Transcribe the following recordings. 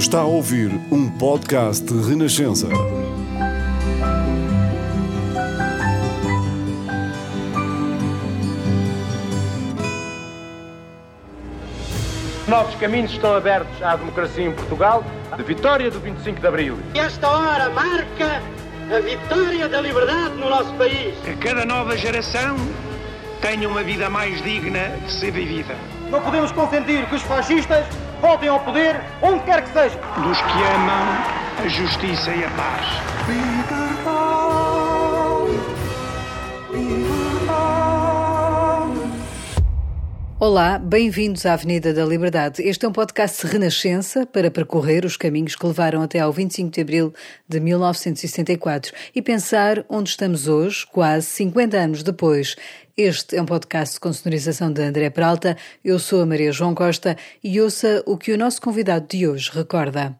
Está a ouvir um podcast de Renascença. Novos caminhos estão abertos à democracia em Portugal, de vitória do 25 de Abril. Esta hora marca a vitória da liberdade no nosso país. Que cada nova geração tenha uma vida mais digna de ser vivida. Não podemos consentir que os fascistas voltem ao poder onde quer que seja. Dos que amam a justiça e a paz. Olá, bem-vindos à Avenida da Liberdade. Este é um podcast de Renascença para percorrer os caminhos que levaram até ao 25 de Abril de 1974 e pensar onde estamos hoje, quase 50 anos depois. Este é um podcast com sonorização de André Peralta. Eu sou a Maria João Costa e ouça o que o nosso convidado de hoje recorda.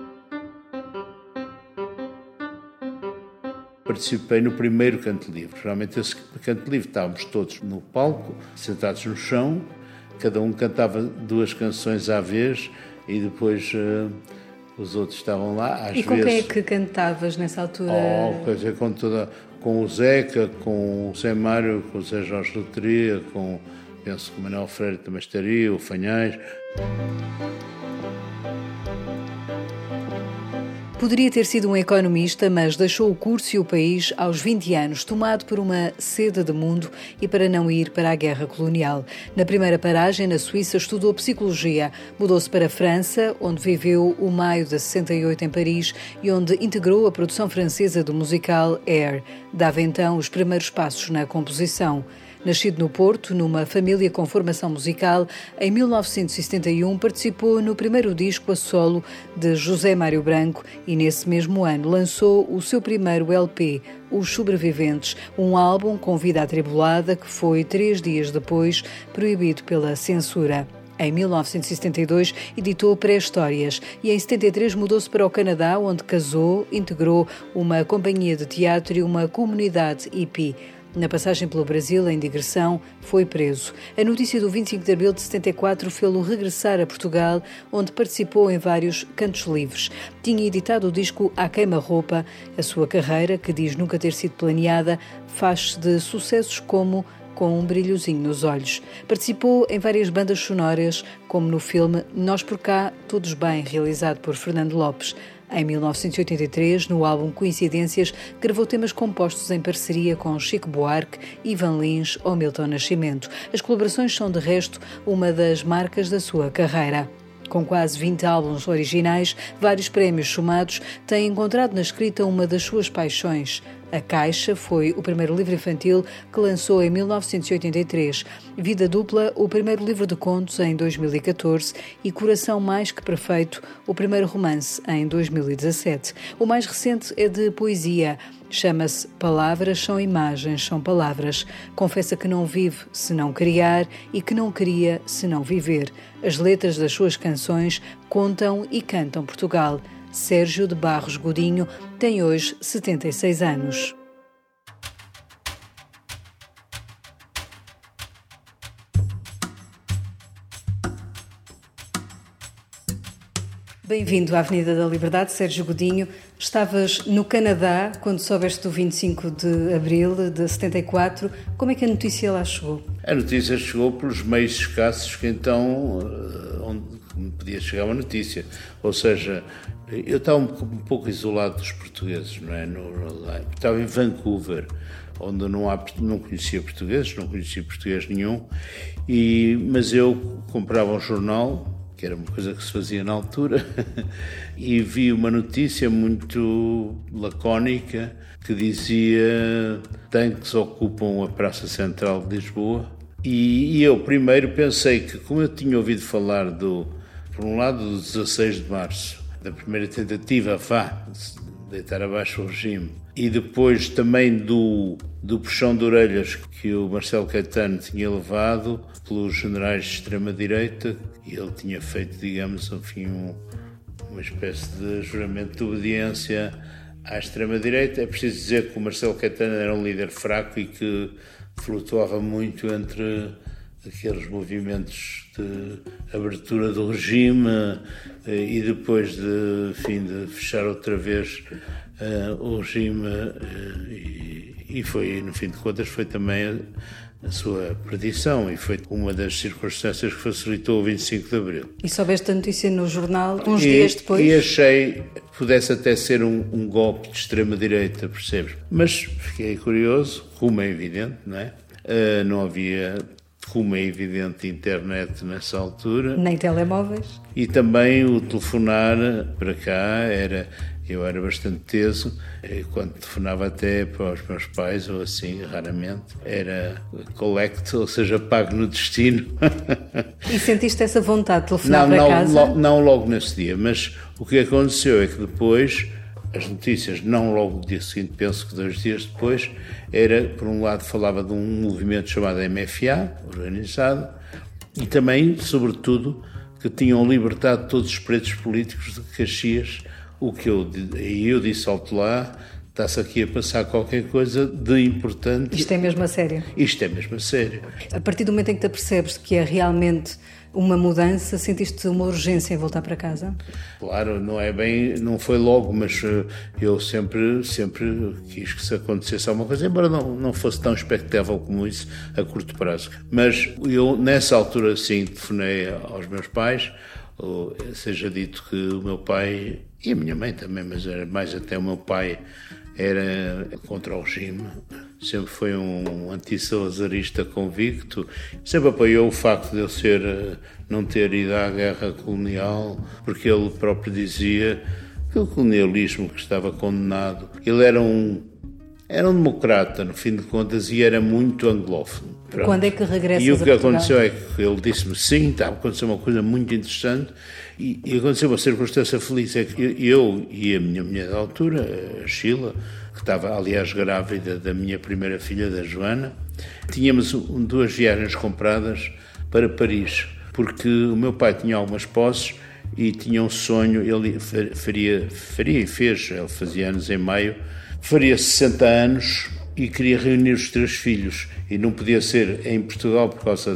Participei no primeiro Canto Livre. Realmente esse Canto Livre estávamos todos no palco, sentados no chão, cada um cantava duas canções à vez e depois os outros estavam lá. Às e com vezes, quem é que cantavas nessa altura? Com o Zeca, com o Zé Mário, com o Zé Jorge Loteria, penso que o Manuel Freire também estaria, o Fanhais. Poderia ter sido um economista, mas deixou o curso e o país aos 20 anos, tomado por uma sede de mundo e para não ir para a guerra colonial. Na primeira paragem, na Suíça, estudou Psicologia. Mudou-se para a França, onde viveu o maio de 68 em Paris e onde integrou a produção francesa do musical Air. Dava então os primeiros passos na composição. Nascido no Porto, numa família com formação musical, em 1971 participou no primeiro disco a solo de José Mário Branco e nesse mesmo ano lançou o seu primeiro LP, Os Sobreviventes, um álbum com vida atribulada que foi 3 dias depois proibido pela censura. Em 1972 editou Pré-Histórias e em 73 mudou-se para o Canadá, onde casou, integrou uma companhia de teatro e uma comunidade hippie. Na passagem pelo Brasil, em digressão, foi preso. A notícia do 25 de abril de 74 fê-lo regressar a Portugal, onde participou em vários cantos livres. Tinha editado o disco À Queima-Roupa. A sua carreira, que diz nunca ter sido planeada, faz-se de sucessos como Com um Brilhozinho nos Olhos. Participou em várias bandas sonoras, como no filme Nós por Cá, Todos Bem, realizado por Fernando Lopes. Em 1983, no álbum Coincidências, gravou temas compostos em parceria com Chico Buarque, Ivan Lins ou Milton Nascimento. As colaborações são, de resto, uma das marcas da sua carreira. Com quase 20 álbuns originais, vários prémios somados, tem encontrado na escrita uma das suas paixões. A Caixa foi o primeiro livro infantil que lançou em 1983, Vida Dupla, o primeiro livro de contos em 2014 e Coração Mais que Perfeito, o primeiro romance em 2017. O mais recente é de poesia. Chama-se Palavras são imagens, são palavras. Confessa que não vive se não criar e que não cria se não viver. As letras das suas canções contam e cantam Portugal. Sérgio de Barros Godinho tem hoje 76 anos. Bem-vindo à Avenida da Liberdade, Sérgio Godinho. Estavas no Canadá quando soubeste do 25 de Abril de 74. Como é que a notícia lá chegou? A notícia chegou pelos meios escassos que então onde podia chegar uma notícia. Ou seja, eu estava um pouco isolado dos portugueses, não é? Estava em Vancouver, onde não conhecia portugueses, não conhecia português nenhum, mas eu comprava um jornal, que era uma coisa que se fazia na altura, e vi uma notícia muito lacónica que dizia: tanques ocupam a Praça Central de Lisboa. E eu primeiro pensei que, como eu tinha ouvido falar por um lado, do 16 de março, da primeira tentativa de deitar abaixo o regime, e depois também do puxão de orelhas que o Marcelo Caetano tinha levado pelos generais de extrema-direita, e ele tinha feito, digamos, enfim, uma espécie de juramento de obediência à extrema-direita. É preciso dizer que o Marcelo Caetano era um líder fraco e que flutuava muito entre aqueles movimentos de abertura do regime e depois de fechar outra vez o regime e foi, no fim de contas, foi também a sua perdição e foi uma das circunstâncias que facilitou o 25 de Abril. E soubeste a notícia no jornal uns dias depois? E achei que pudesse até ser um golpe de extrema-direita, percebes? Mas fiquei curioso, como é evidente, não é? Não havia, como é evidente, internet nessa altura. Nem telemóveis. E também o telefonar para cá eu era bastante teso, quando telefonava até para os meus pais, ou assim, raramente, era collect, ou seja, pago no destino. E sentiste essa vontade de telefonar para casa? Não logo nesse dia, mas o que aconteceu é que depois, as notícias, não logo no dia seguinte, penso que 2 dias depois, por um lado, falava de um movimento chamado MFA, organizado, e também, sobretudo, que tinham libertado todos os presos políticos de Caxias. O que eu disse alto lá, está-se aqui a passar qualquer coisa de importante. Isto é mesmo a sério? Isto é mesmo a sério. A partir do momento em que te apercebes que é realmente uma mudança, sentiste uma urgência em voltar para casa? Claro, não foi logo, mas eu sempre quis que se acontecesse alguma coisa, embora não fosse tão expectável como isso a curto prazo. Mas eu, nessa altura, sim, telefonei aos meus pais, seja dito que o meu pai, e a minha mãe também, mas era mais até o meu pai, era contra o regime, sempre foi um antissalazarista convicto, sempre apoiou o facto de eu não ter ido à guerra colonial, porque ele próprio dizia que o colonialismo que estava condenado, ele era um democrata, no fim de contas, e era muito anglófono. Pronto. Quando é que regressas E o que a Portugal? aconteceu é que ele disse-me sim, estava a acontecer uma coisa muito interessante e aconteceu uma circunstância feliz, é que eu e a minha mulher da altura, a Sheila, que estava, aliás, grávida da minha primeira filha, da Joana, tínhamos 2 viagens compradas para Paris, porque o meu pai tinha algumas posses e tinha um sonho, ele faria e fez, ele fazia anos em maio, faria 60 anos e queria reunir os 3 filhos e não podia ser em Portugal por causa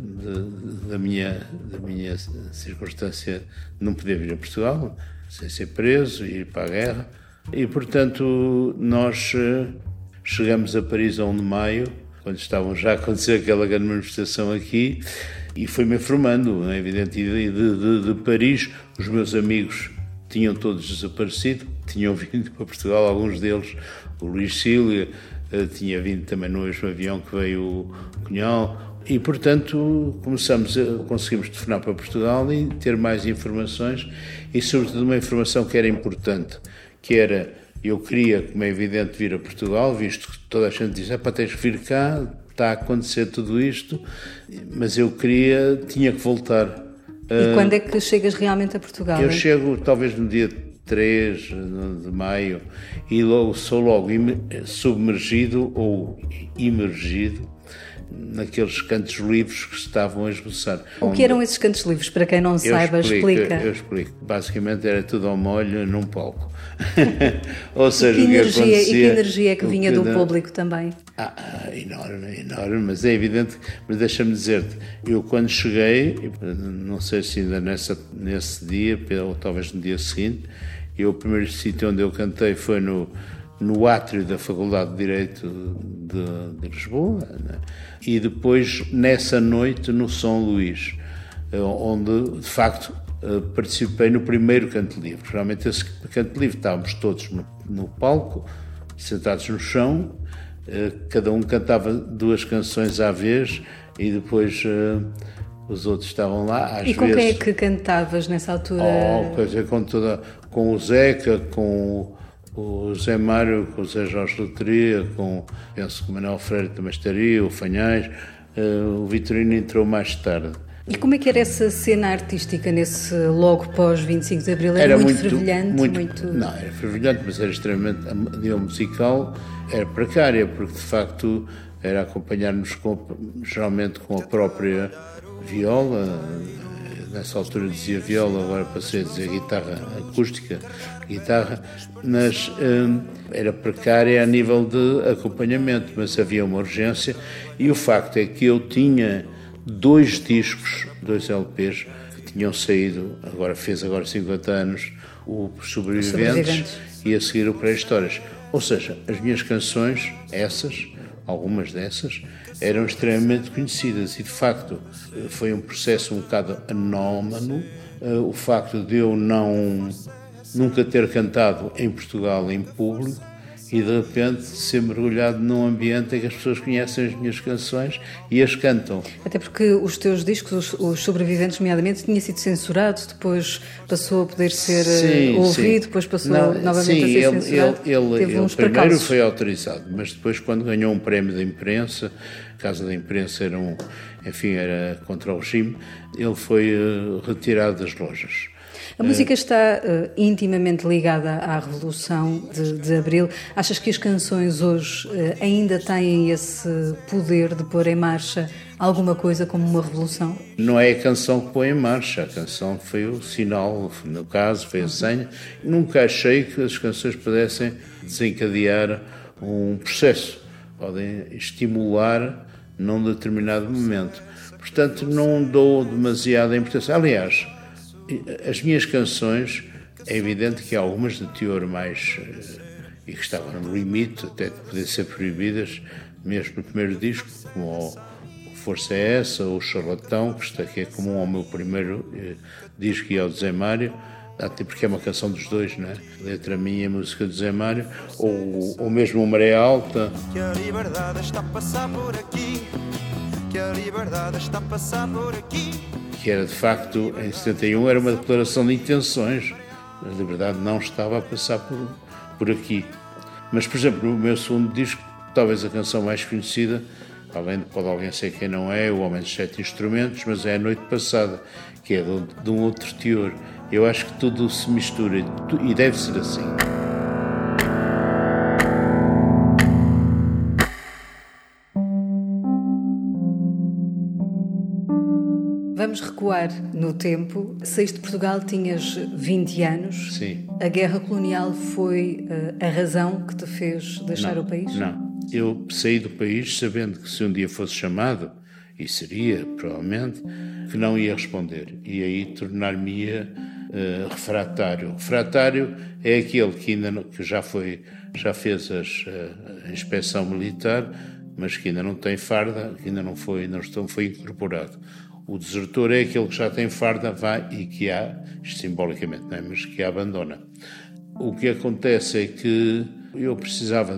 da minha circunstância, não podia vir a Portugal sem ser preso e ir para a guerra e portanto nós chegamos a Paris a 1 de maio, quando estavam já a acontecer aquela grande manifestação aqui e foi-me informando, é evidente, de Paris, os meus amigos tinham todos desaparecido, tinham vindo para Portugal, alguns deles, o Luís Cília, tinha vindo também no mesmo avião que veio o Cunhal, e portanto conseguimos telefonar para Portugal e ter mais informações, e sobretudo uma informação que era importante, que era, eu queria, como é evidente, vir a Portugal, visto que toda a gente diz, tens que vir cá, está a acontecer tudo isto, mas eu tinha que voltar. E quando é que chegas realmente a Portugal? Eu chego talvez no dia 3 de maio e sou logo submergido ou imergido naqueles cantos livres que se estavam a esboçar. O que eram esses cantos livres? Para quem não saiba, explica. Eu explico. Basicamente era tudo ao molho num palco. Ou seja, e que energia é que vinha do público também? Enorme, mas é evidente, mas deixa-me dizer-te, eu quando cheguei, não sei se ainda nesse dia, ou talvez no dia seguinte, o primeiro sítio onde eu cantei foi no átrio da Faculdade de Direito de Lisboa, né? E depois nessa noite no São Luís, onde de facto participei no primeiro canto livre. Realmente esse canto livre estávamos todos no palco, sentados no chão, cada um cantava 2 canções à vez e depois os outros estavam lá. E com quem é que cantavas nessa altura? Com o Zeca, com o Zé Mário, com o Zé Jorge Loteria, penso que o Manuel Freire também estaria, o Fanhais, o Vitorino entrou mais tarde. E como é que era essa cena artística nesse logo pós 25 de Abril? Era muito fervilhante? Não, era fervilhante, mas era extremamente, a nível musical, era precária, porque de facto era acompanhar-nos geralmente com a própria viola. Nessa altura dizia viola, agora passei a dizer guitarra acústica, mas era precária a nível de acompanhamento, mas havia uma urgência e o facto é que eu tinha 2 discos, 2 LPs, que tinham saído, fez 50 anos, o Sobreviventes e a seguir o Pré-Histórias. Ou seja, as minhas canções, algumas dessas, eram extremamente conhecidas e, de facto, foi um processo um bocado anómalo. O facto de eu nunca ter cantado em Portugal em público e, de repente, ser mergulhado num ambiente em que as pessoas conhecem as minhas canções e as cantam. Até porque os teus discos, os Sobreviventes, nomeadamente, tinha sido censurado, depois passou a poder ser ouvido, depois passou novamente a ser censurado. Ele primeiro foi autorizado, mas depois, quando ganhou um prémio da imprensa, a Casa da Imprensa era contra o regime, ele foi retirado das lojas. A música está intimamente ligada à Revolução de Abril. Achas que as canções hoje ainda têm esse poder de pôr em marcha alguma coisa como uma revolução? Não é a canção que põe em marcha, a canção foi o sinal, no caso, foi a senha. Nunca achei que as canções pudessem desencadear um processo, podem estimular num determinado momento. Portanto, não dou demasiada importância. Aliás, as minhas canções, é evidente que há algumas de teor mais e que estavam no limite até de poder ser proibidas, mesmo no primeiro disco, como o Força é Essa, ou o Charlatão, que é comum ao meu primeiro disco e ao de Zé Mário, até porque é uma canção dos dois, não é? Letra minha e música de Zé Mário, ou mesmo o Maré Alta. Que a liberdade está a passar por aqui, que a liberdade está a passar por aqui. Que era, de facto, em 71, era uma declaração de intenções. A liberdade não estava a passar por aqui. Mas, por exemplo, no meu segundo disco, talvez a canção mais conhecida, pode alguém ser quem não é, O Homem dos 7 Instrumentos, mas é A Noite Passada, que é de um outro teor. Eu acho que tudo se mistura e deve ser assim. Vamos recuar no tempo. Saíste de Portugal, tinhas 20 anos. Sim. A guerra colonial foi a razão que te fez deixar o país? Não. Eu saí do país sabendo que se um dia fosse chamado, e seria, provavelmente, que não ia responder. E aí tornar-me-ia refratário. Refratário é aquele que ainda não, que já fez a inspeção militar, mas que ainda não tem farda, que ainda não foi incorporado. O desertor é aquele que já tem farda, vai e que simbolicamente, não é? Mas que a abandona. O que acontece é que eu precisava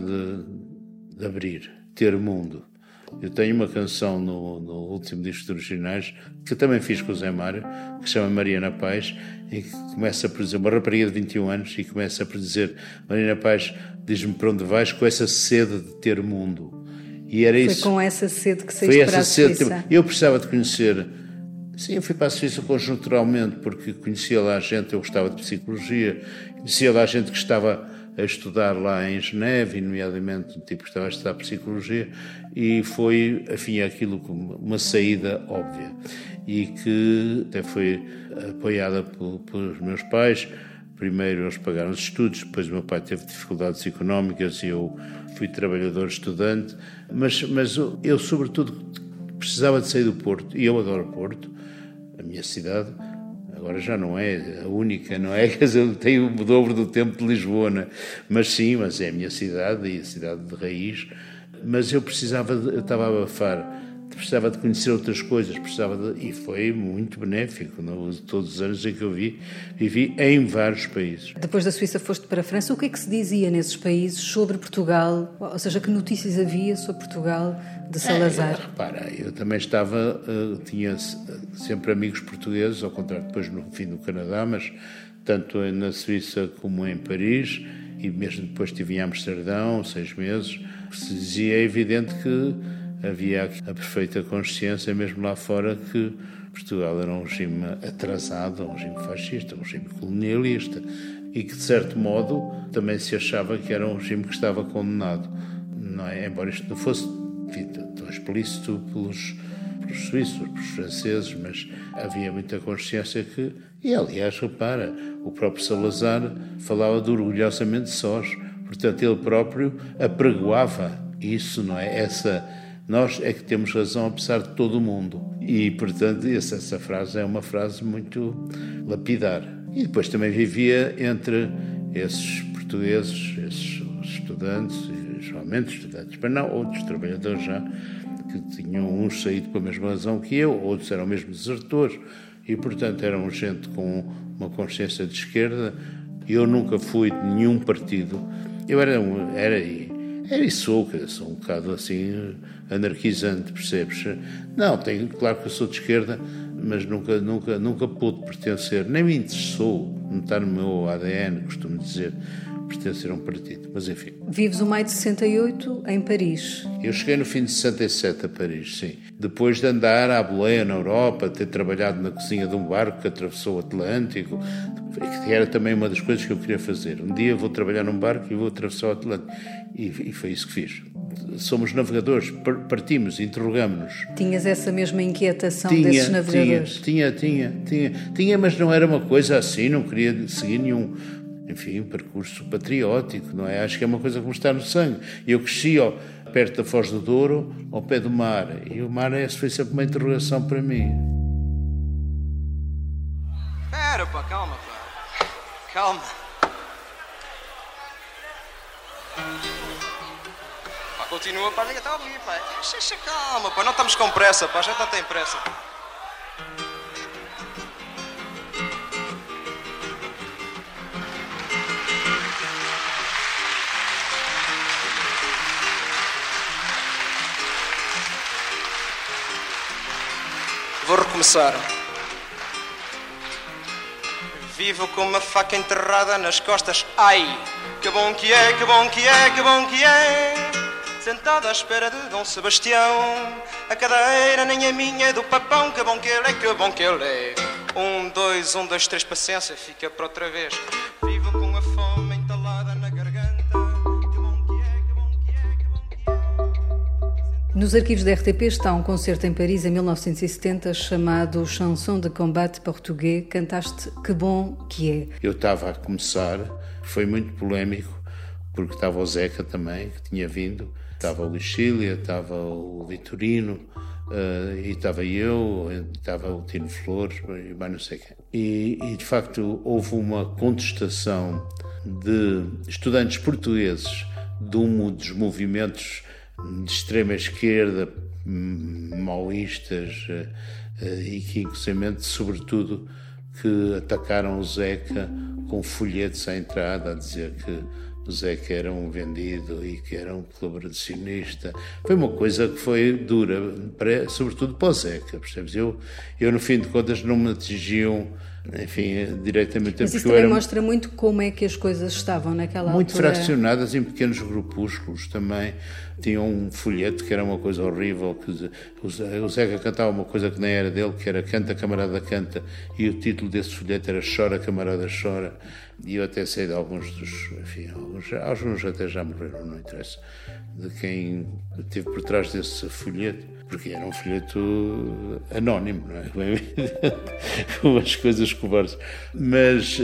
de abrir, ter mundo. Eu tenho uma canção no último disco de originais, que também fiz com o Zé Mário, que se chama Mariana Paz, e que começa por dizer, uma rapariga de 21 anos, e começa por dizer, Mariana Paz, diz-me para onde vais com essa sede de ter mundo. E era isso. Foi com essa sede que saíste para a Suíça? Eu precisava de conhecer. Sim, eu fui para a Suíça conjunturalmente, porque conhecia lá a gente, eu gostava de psicologia, conhecia lá a gente que estava a estudar lá em Geneve, nomeadamente um tipo que estava a estudar psicologia, e foi, enfim, aquilo como uma saída óbvia, e que até foi apoiada pelos meus pais. Primeiro eles pagaram os estudos, depois o meu pai teve dificuldades económicas e eu fui trabalhador estudante, mas eu sobretudo precisava de sair do Porto, e eu adoro Porto, a minha cidade. Agora já não é a única, não é? Quer dizer, eu tenho o dobro do tempo de Lisboa, né? Mas é a minha cidade e a cidade de raiz. Mas eu estava a abafar, precisava de conhecer outras coisas, e foi muito benéfico. Todos os anos em que eu vivi em vários países. Depois da Suíça foste para a França. O que é que se dizia nesses países sobre Portugal? Ou seja, que notícias havia sobre Portugal de Salazar? Repara, eu também tinha sempre amigos portugueses, ao contrário depois no fim do Canadá, mas tanto na Suíça como em Paris, e mesmo depois estive em Amsterdão, 6 meses. Se dizia, é evidente que havia a perfeita consciência, mesmo lá fora, que Portugal era um regime atrasado, um regime fascista, um regime colonialista, e que, de certo modo, também se achava que era um regime que estava condenado. Não é? Embora isto não fosse tão explícito pelos suíços, pelos franceses, mas havia muita consciência que... E, aliás, repara, o próprio Salazar falava de orgulhosamente sós. Portanto, ele próprio apregoava isso, não é? nós é que temos razão apesar de todo o mundo. E, portanto, essa frase é uma frase muito lapidar. E depois também vivia entre esses portugueses, esses estudantes, geralmente estudantes, mas não, outros trabalhadores já, que tinham uns saído pela mesma razão que eu, outros eram mesmo desertores, e, portanto, eram gente com uma consciência de esquerda. Eu nunca fui de nenhum partido. Eu sou um bocado assim anarquizante, percebes? Não, claro que eu sou de esquerda, mas nunca pude pertencer, nem me interessou, não está no meu ADN, costumo dizer, pertencer a um partido, mas enfim. Vives o maio de 68 em Paris. Eu cheguei no fim de 67 a Paris, sim. Depois de andar à boleia na Europa, ter trabalhado na cozinha de um barco que atravessou o Atlântico, que era também uma das coisas que eu queria fazer. Um dia vou trabalhar num barco e vou atravessar o Atlântico. E foi isso que fiz. Somos navegadores, partimos, interrogamos-nos. Tinhas essa mesma inquietação desses navegadores? Tinha, mas não era uma coisa assim, não queria seguir nenhum, enfim, percurso patriótico, não é? Acho que é uma coisa que me está no sangue. Eu cresci perto da Foz do Douro, ao pé do mar, e o mar foi sempre uma interrogação para mim. Espera, pá, calma, pá. Calma. Pá, continua, pá, liga, está a ouvir, pá. Calma, pá, não estamos com pressa, pá, já tem pressa. Vou recomeçar. Vivo com uma faca enterrada nas costas. Ai, que bom que é, que bom que é, que bom que é. Sentado à espera de Dom Sebastião. A cadeira nem é minha, é do papão. Que bom que ele é, que bom que ele é. 1, 2, 1, 2, 3, paciência, fica para outra vez. Vivo com a fome entalada na garganta. Que bom que é, que bom que é, que bom que é. Nos arquivos da RTP está um concerto em Paris em 1970 chamado Chanson de Combat Português. Cantaste Que Bom Que É. Eu estava a começar, foi muito polémico, porque estava o Zeca também, que tinha vindo, estava o Lixília, estava o Vitorino, e estava eu, estava o Tino Flores, e mais não sei quem. E de facto houve uma contestação de estudantes portugueses de um dos movimentos de extrema esquerda, maoístas, e que inclusivamente, sobretudo, que atacaram o Zeca com folhetos à entrada a dizer que o Zeca era um vendido e que era um colaboracionista. Foi uma coisa que foi dura, sobretudo para o Zeca, percebes? Eu, no fim de contas, não me atingiam, enfim, diretamente. Mas isso também mostra muito como é que as coisas estavam naquela altura. Muito fraccionadas em pequenos grupúsculos também. Tinham um folheto que era uma coisa horrível, que o Zeca cantava uma coisa que nem era dele, que era Canta, Camarada, Canta, e o título desse folheto era Chora, Camarada, Chora. E eu até sei de alguns dos, enfim, alguns até já morreram, não interessa, de quem esteve por trás desse folheto, porque era um folheto anónimo, não é? Com as coisas covardes. Mas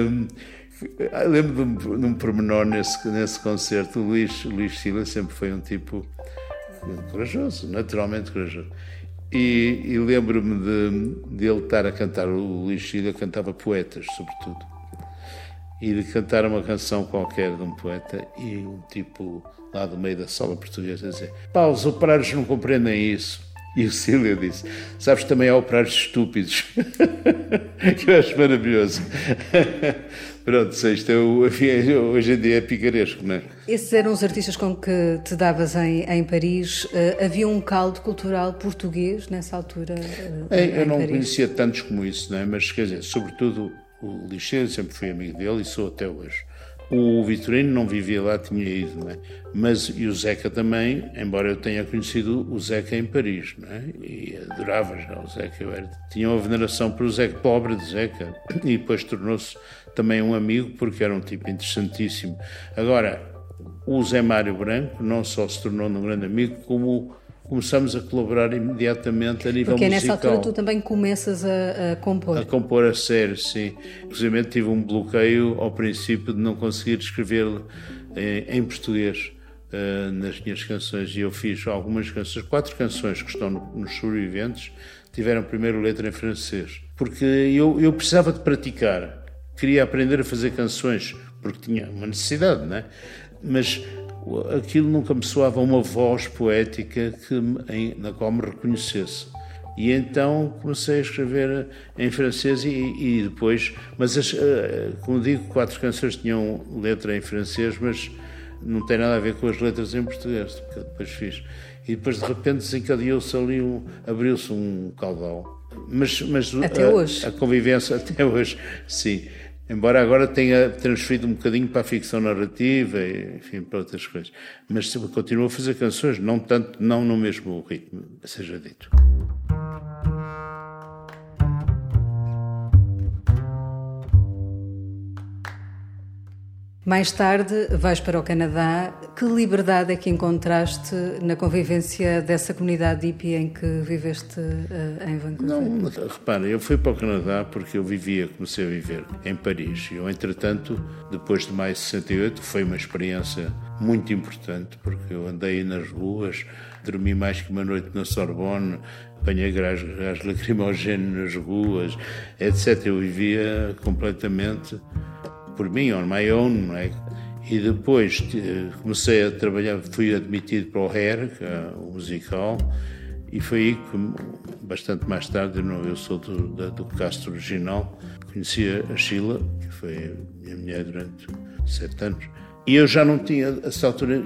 lembro de um pormenor nesse concerto. O Luís Sila sempre foi um tipo corajoso, naturalmente corajoso. E lembro-me de ele estar a cantar, o Luís Sila cantava poetas, sobretudo. E de cantar uma canção qualquer de um poeta e um tipo lá do meio da sala portuguesa a dizer: pá, os operários não compreendem isso. E o Cília disse: sabes, também há operários estúpidos. Que eu acho maravilhoso. Pronto, isto hoje em dia é picaresco, não é? Esses eram os artistas com que te davas em Paris. Havia um caldo cultural português nessa altura? Eu não conhecia tantos como isso, não é? Mas quer dizer, sobretudo o Lixeiro, sempre fui amigo dele e sou até hoje. O Vitorino não vivia lá, tinha ido, não é? E o Zeca também, embora eu tenha conhecido o Zeca em Paris, não é? E adorava já o Zeca. Tinha uma veneração por o Zeca, pobre de Zeca, e depois tornou-se também um amigo, porque era um tipo interessantíssimo. Agora, o Zé Mário Branco não só se tornou um grande amigo, como começamos a colaborar imediatamente a nível musical. Porque nessa altura tu também começas a compor. A compor a sério, sim. Inclusive tive um bloqueio ao princípio de não conseguir escrever em português. nas minhas canções, e eu fiz algumas canções, 4 canções que estão nos sobreviventes, tiveram primeiro letra em francês, porque eu precisava de praticar, queria aprender a fazer canções, porque tinha uma necessidade, não é? Mas aquilo nunca me soava uma voz poética na qual me reconhecesse. E então comecei a escrever em francês e depois... Mas, como digo, 4 canções tinham letra em francês, mas não tem nada a ver com as letras em português, que eu depois fiz. E depois, de repente, desencadeou-se ali, abriu-se um caudal. Mas até hoje. A convivência, até hoje, sim. Embora agora tenha transferido um bocadinho para a ficção narrativa e, enfim, para outras coisas. Mas continuo a fazer canções, não no mesmo ritmo, seja dito. Mais tarde vais para o Canadá. Que liberdade é que encontraste na convivência dessa comunidade hippie em que viveste em Vancouver? Não, repara, eu fui para o Canadá porque eu comecei a viver em Paris. Eu, entretanto, depois de maio de 68, foi uma experiência muito importante, porque eu andei nas ruas, dormi mais que uma noite na Sorbonne, apanhei gás lacrimogéneo nas ruas, etc. Eu vivia completamente por mim, on my own, não é? E depois comecei a trabalhar, fui admitido para o Hair, que é o musical, e foi aí que, bastante mais tarde, eu sou do cast original, conheci a Sheila, que foi a minha mulher durante 7 anos, e eu já não tinha, a essa altura,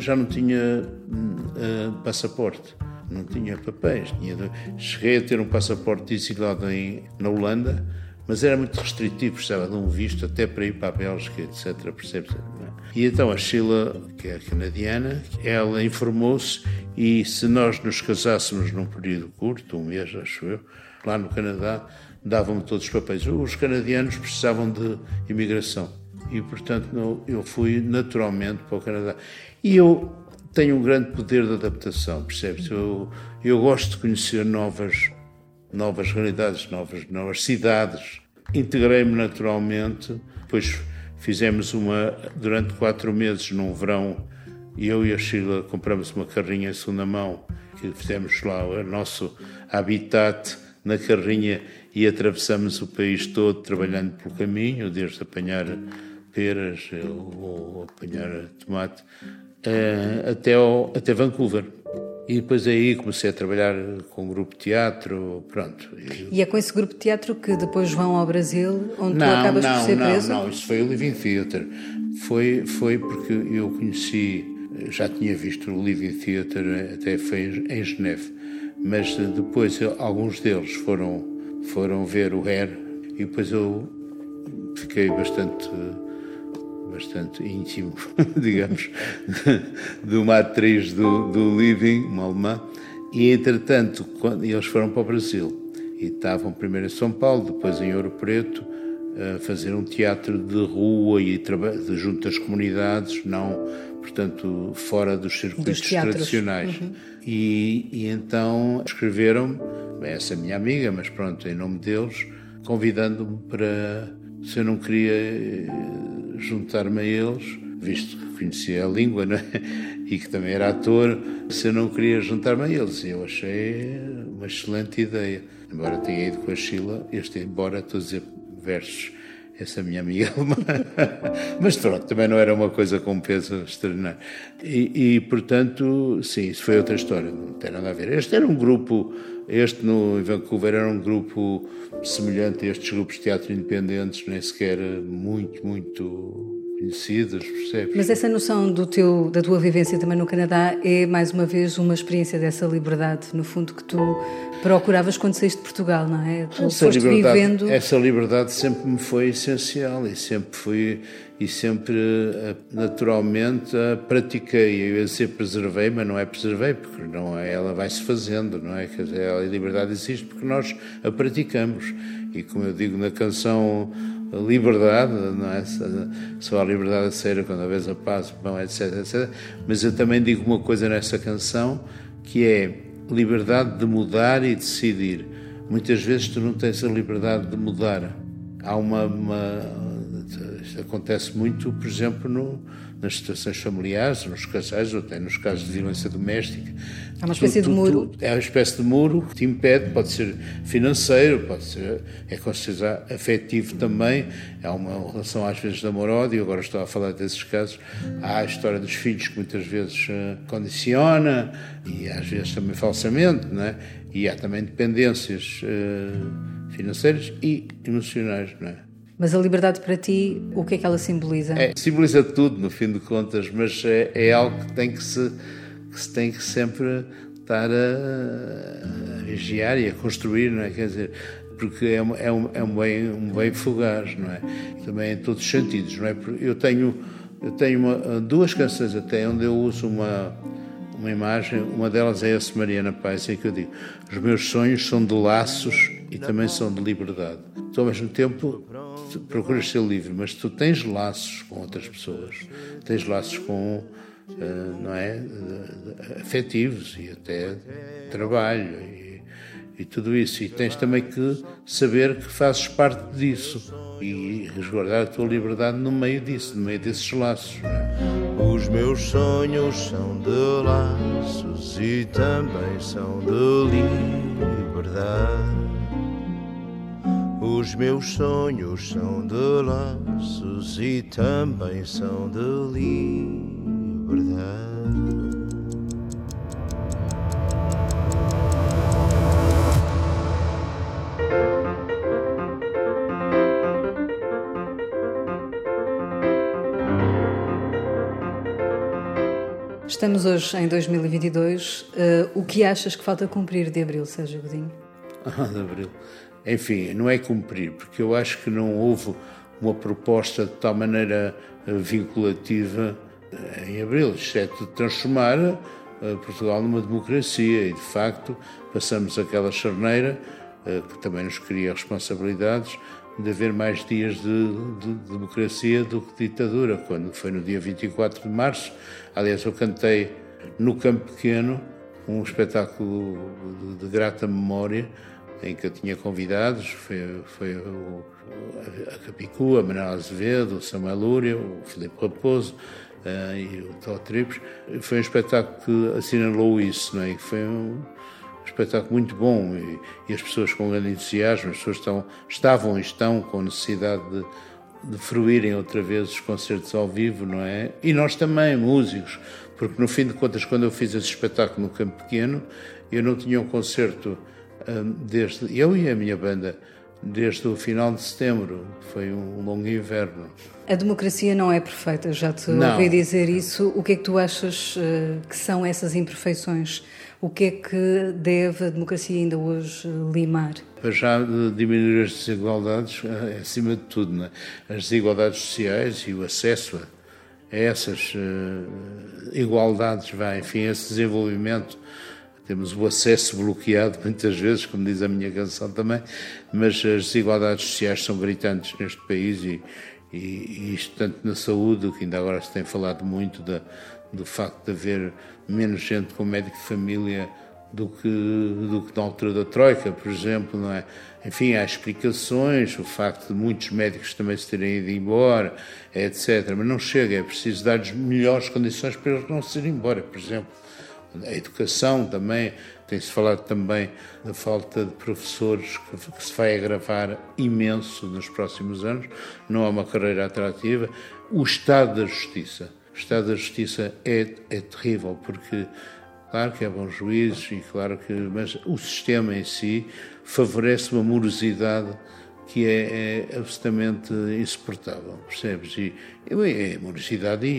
passaporte, não tinha papéis. Cheguei a ter um passaporte exilado na Holanda, mas era muito restritivo, precisava de um visto até para ir para a Bélgica, etc. Percebes? E então a Sheila, que é canadiana, ela informou-se, e se nós nos casássemos num período curto, 1 mês, acho eu, lá no Canadá, davam-me todos os papéis. Os canadianos precisavam de imigração e, portanto, eu fui naturalmente para o Canadá. E eu tenho um grande poder de adaptação, percebes? Eu gosto de conhecer novas realidades, novas cidades. Integrei-me naturalmente, depois fizemos durante 4 meses, num verão, eu e a Sheila compramos uma carrinha em segunda mão, que fizemos lá o nosso habitat na carrinha e atravessamos o país todo, trabalhando pelo caminho, desde apanhar peras ou apanhar tomate, até Vancouver. E depois aí comecei a trabalhar com um grupo de teatro, pronto. E é com esse grupo de teatro que depois vão ao Brasil, onde tu acabas por ser preso? Não, isso foi o Living Theatre. Foi porque eu conheci, já tinha visto o Living Theatre, até foi em Geneve, mas depois alguns deles foram ver o Hair, e depois eu fiquei bastante íntimo, digamos, de uma atriz do Living, uma alemã, e entretanto, quando eles foram para o Brasil, e estavam primeiro em São Paulo, depois em Ouro Preto, a fazer um teatro de rua e junto às comunidades, não, portanto, fora dos circuitos tradicionais. Uhum. E então escreveram-me, essa minha amiga, mas pronto, em nome deles, convidando-me para, se eu não queria juntar-me a eles, visto que conhecia a língua, não é? E que também era ator, se eu não queria juntar-me a eles. Eu achei uma excelente ideia. Embora tenha ido com a Sheila, embora estou a dizer versos, essa minha amiga alemã. Mas pronto, também não era uma coisa com peso extraordinário. E portanto, sim, isso foi outra história, não tem nada a ver. Este era um grupo, no Vancouver era um grupo semelhante a estes grupos de teatro independentes, nem sequer muito conhecidos, percebes? Mas essa noção da tua vivência também no Canadá é, mais uma vez, uma experiência dessa liberdade, no fundo, que tu procuravas quando saíste de Portugal, não é? Tu foste vivendo... Essa liberdade sempre me foi essencial e sempre naturalmente a pratiquei. Eu ia dizer preservei, mas não é preservei, porque não é, ela vai-se fazendo, não é? Quer dizer, a liberdade existe porque nós a praticamos. E como eu digo na canção a liberdade, não é? Só a liberdade será quando a vez a paz, bom, etc, etc. Mas eu também digo uma coisa nessa canção, que é liberdade de mudar e decidir. Muitas vezes tu não tens a liberdade de mudar. Há Isto acontece muito, por exemplo, nas situações familiares, nos casais, ou até nos casos de violência doméstica. É uma espécie de muro. É uma espécie de muro que te impede, pode ser financeiro, pode ser, com certeza afetivo também, é uma relação às vezes de amor-ódio, agora estou a falar desses casos. Há a história dos filhos que muitas vezes condiciona, e às vezes também falsamente, não é? E há também dependências financeiras e emocionais, não é? Mas a liberdade para ti, o que é que ela simboliza? Simboliza tudo, no fim de contas, mas é algo que tem que se tem que sempre estar a vigiar e a construir, não é? Quer dizer, porque é um bem fugaz, não é? Também em todos os sentidos, não é? Eu tenho duas canções até onde eu uso uma imagem, uma delas é essa Mariana Paz, em que eu digo: os meus sonhos são de laços e também são de liberdade. Tu, ao mesmo tempo, procuras ser livre, mas tu tens laços com outras pessoas, tens laços com, não é, afetivos e até trabalho e tudo isso, e tens também que saber que fazes parte disso e resguardar a tua liberdade no meio disso, no meio desses laços, não é? Os meus sonhos são de laços e também são de liberdade. Os meus sonhos são de laços e também são de liberdade. Estamos hoje em 2022. O que achas que falta cumprir de Abril, Sérgio Godinho? De Abril. Enfim, não é cumprir, porque eu acho que não houve uma proposta de tal maneira vinculativa em Abril, exceto de transformar Portugal numa democracia, e de facto passamos aquela charneira que também nos cria responsabilidades de haver mais dias de democracia do que ditadura, quando foi no dia 24 de março. Aliás, eu cantei no Campo Pequeno um espetáculo de grata memória, em que eu tinha convidados, foi a Capicua, a Manuel Azevedo, o Samuel Lúria, o Filipe Raposo e o Tó Tripes. Foi um espetáculo que assinalou isso, não é? E foi um espetáculo muito bom e as pessoas com grande entusiasmo, as pessoas estavam e estão com necessidade de fruírem outra vez os concertos ao vivo, não é? E nós também, músicos, porque no fim de contas, quando eu fiz esse espetáculo no Campo Pequeno, eu não tinha um concerto desde eu e a minha banda desde o final de setembro. Foi um longo inverno. A democracia não é perfeita, já te ouvi dizer isso. O que é que tu achas que são essas imperfeições? O que é que deve a democracia ainda hoje limar? Para já diminuir as desigualdades, acima de tudo, não é? As desigualdades sociais e o acesso a essas igualdades, enfim, esse desenvolvimento. Temos o acesso bloqueado muitas vezes, como diz a minha canção também, mas as desigualdades sociais são gritantes neste país e isto tanto na saúde, que ainda agora se tem falado muito do facto de haver menos gente com médico de família do que na altura da Troika, por exemplo, não é? Enfim, há explicações, o facto de muitos médicos também se terem ido embora, etc. Mas não chega, é preciso dar-lhes melhores condições para eles não se irem embora, por exemplo. A educação também, tem-se falado também da falta de professores que se vai agravar imenso nos próximos anos, não há uma carreira atrativa. O Estado da Justiça. O Estado da Justiça é terrível, porque claro que é bons juízes, e claro que, mas o sistema em si favorece uma morosidade que é absolutamente insuportável, percebes? E é morosidade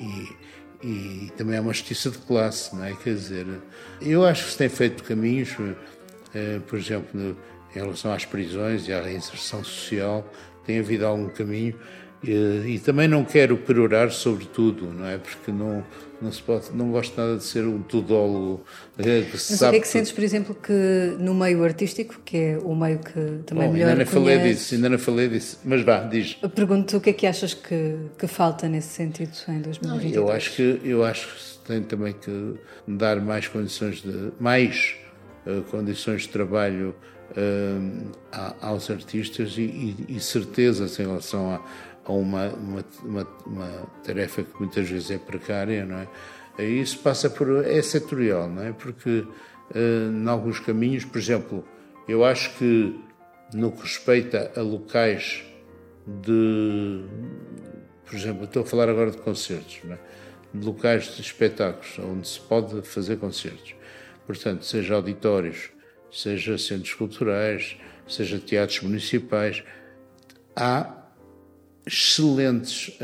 e também é uma justiça de classe, não é? Quer dizer, eu acho que se tem feito caminhos, por exemplo, em relação às prisões e à reinserção social, tem havido algum caminho, e também não quero perorar sobre tudo, não é? Porque não se pode, não gosto nada de ser um tudólogo. Mas o que é que sentes, por exemplo, que no meio artístico, que é o meio que também melhor conheces... Ainda não falei disso, mas vá, diz. Pergunto-te o que é que achas que falta nesse sentido em 2022? Eu acho que se tem também que dar mais condições de trabalho aos artistas e certezas em relação uma tarefa que muitas vezes é precária, não é? Isso passa é setorial, não é? Porque em alguns caminhos, por exemplo, eu acho que no que respeita a locais por exemplo, estou a falar agora de concertos, não é? De locais de espetáculos, onde se pode fazer concertos. Portanto, seja auditórios, seja centros culturais, seja teatros municipais, há excelentes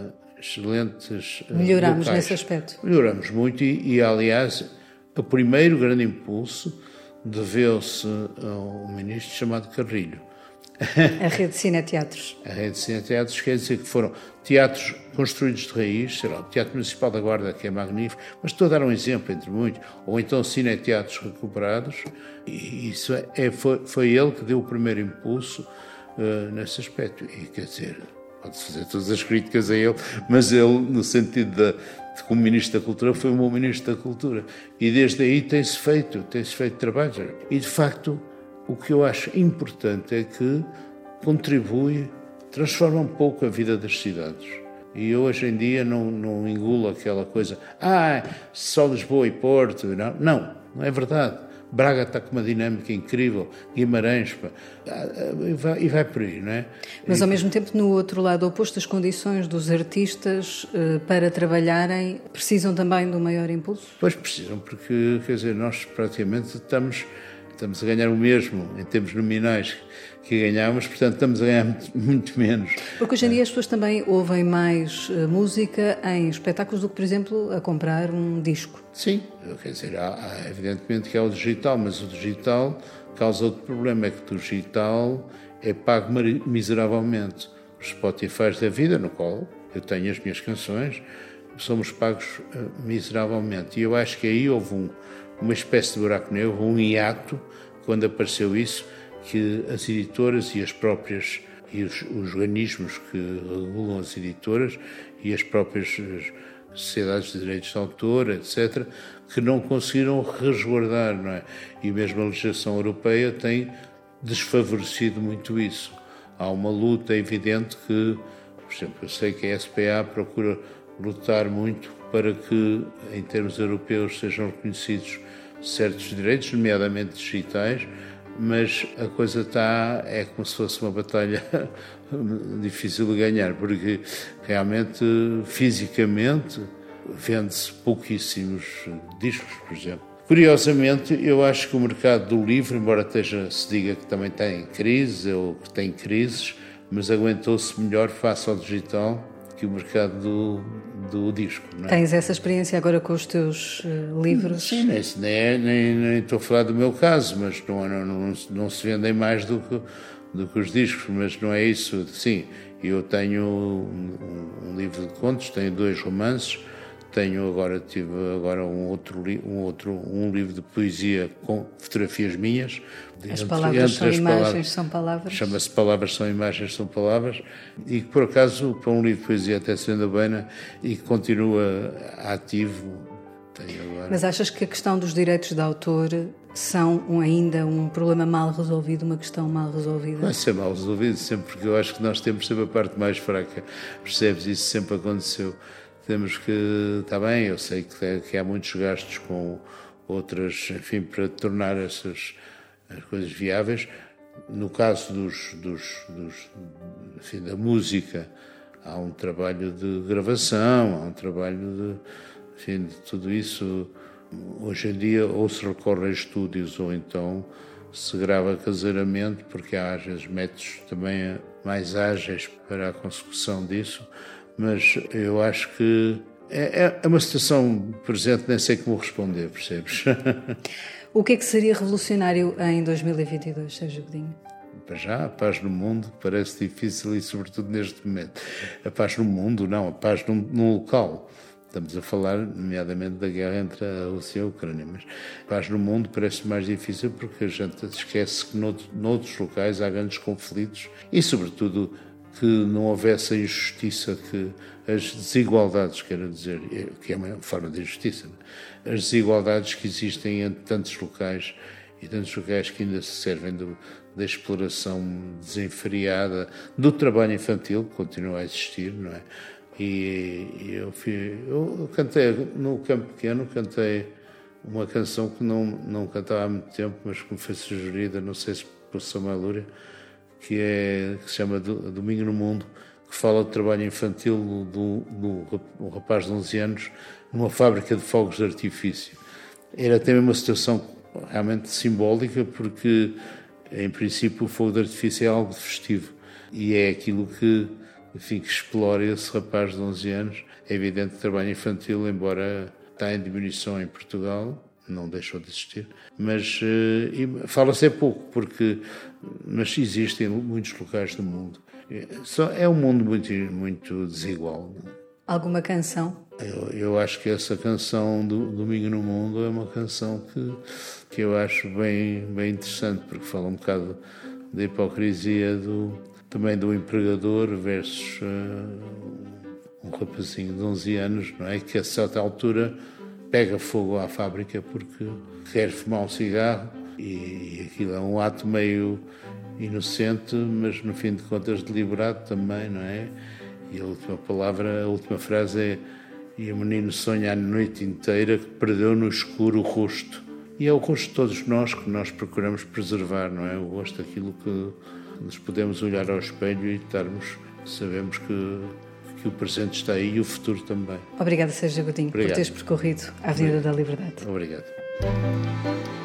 melhoramos locais. nesse aspecto. Melhoramos muito e, aliás, o primeiro grande impulso deveu-se a um ministro chamado Carrilho. A rede de cineteatros. A rede de cineteatros quer dizer que foram teatros construídos de raiz, sei lá, o Teatro Municipal da Guarda, que é magnífico, mas estou a dar um exemplo entre muitos, ou então cineteatros recuperados, e isso foi ele que deu o primeiro impulso nesse aspecto. E quer dizer, pode-se fazer todas as críticas a ele, mas ele, no sentido de como Ministro da Cultura, foi um bom Ministro da Cultura. E desde aí tem-se feito trabalhos. E, de facto, o que eu acho importante é que contribui, transforma um pouco a vida das cidades. E eu hoje em dia não engulo aquela coisa, só Lisboa e Porto. Não é verdade. Braga está com uma dinâmica incrível, Guimarães, e vai por aí, não é? Mas ao mesmo tempo, no outro lado oposto, as condições dos artistas para trabalharem precisam também de um maior impulso? Pois precisam, porque, quer dizer, nós praticamente estamos a ganhar o mesmo em termos nominais que ganhávamos, portanto estamos a ganhar muito menos. Porque hoje em dia as pessoas também ouvem mais música em espetáculos do que, por exemplo, a comprar um disco. Sim, quer dizer, evidentemente que há o digital, mas o digital causa outro problema, é que o digital é pago miseravelmente. Os Spotify da vida, no qual eu tenho as minhas canções, somos pagos miseravelmente. E eu acho que aí houve uma espécie de buraco negro, um hiato, quando apareceu isso, que as editoras e as próprias, e os organismos que regulam as editoras e as próprias sociedades de direitos de autor, etc., que não conseguiram resguardar, não é? E mesmo a legislação europeia tem desfavorecido muito isso. Há uma luta evidente que, por exemplo, eu sei que a SPA procura lutar muito para que, em termos europeus, sejam reconhecidos certos direitos, nomeadamente digitais, mas a coisa é como se fosse uma batalha difícil de ganhar, porque realmente, fisicamente, vende-se pouquíssimos discos, por exemplo. Curiosamente, eu acho que o mercado do livro, embora se diga que também tem crise, ou que tem crises, mas aguentou-se melhor face ao digital que o mercado do disco. Não é? Tens essa experiência agora com os teus livros? Sim, nem estou a falar do meu caso, mas não se vendem mais do que os discos, mas não é isso. Sim, eu tenho um livro de contos, tenho 2 romances, tive agora um livro de poesia com fotografias minhas. As palavras são imagens, são palavras. Chama-se Palavras são imagens, são palavras. E que, por acaso, para um livro de poesia até se vende bem e que continua ativo. Mas achas que a questão dos direitos de autor são ainda um problema mal resolvido, uma questão mal resolvida? Vai ser mal resolvido sempre, porque eu acho que nós temos sempre a parte mais fraca. Percebes? Isso sempre aconteceu. Temos que, está bem, eu sei que há muitos gastos com outras, enfim, para tornar as coisas viáveis. No caso da música, há um trabalho de gravação, há um trabalho de tudo isso. Hoje em dia, ou se recorre a estúdios, ou então se grava caseiramente, porque há às vezes métodos também mais ágeis para a consecução disso. Mas eu acho que é uma situação presente, nem sei como responder, percebes? O que é que seria revolucionário em 2022, Sérgio Godinho? Para já, a paz no mundo parece difícil e sobretudo neste momento. A paz no mundo, não, a paz num local. Estamos a falar, nomeadamente, da guerra entre a Rússia e a Ucrânia, mas a paz no mundo parece mais difícil porque a gente esquece que noutros locais há grandes conflitos e, sobretudo, que não houvesse a injustiça, que as desigualdades, quero dizer, que é uma forma de injustiça, as desigualdades que existem entre tantos locais e tantos locais que ainda se servem da exploração desenfreada do trabalho infantil, que continua a existir, não é? E eu cantei no Campo Pequeno, cantei uma canção que não cantava há muito tempo, mas que me foi sugerida, não sei se por Samuel Lúria, que se chama Domingo no Mundo, que fala do trabalho infantil de um rapaz de 11 anos numa fábrica de fogos de artifício. Era também uma situação realmente simbólica, porque em princípio o fogo de artifício é algo festivo e é aquilo que explora esse rapaz de 11 anos. É evidente que o trabalho infantil, embora está em diminuição em Portugal, não deixou de existir, mas fala-se pouco, mas existe em muitos locais do mundo. É um mundo muito, muito desigual. Alguma canção? Eu acho que essa canção do Domingo no Mundo é uma canção que eu acho bem interessante, porque fala um bocado da hipocrisia também do empregador versus um rapazinho de 11 anos, não é? Que a certa altura pega fogo à fábrica porque quer fumar um cigarro, e aquilo é um ato meio inocente, mas no fim de contas deliberado também, não é? E a última frase é: e o menino sonha a noite inteira que perdeu no escuro o rosto. E é o rosto de todos nós que nós procuramos preservar, não é? O rosto, aquilo que nos podemos olhar ao espelho e sabemos que o presente está aí e o futuro também. Obrigada, Sérgio Godinho, por teres percorrido a Avenida da Liberdade. Obrigado.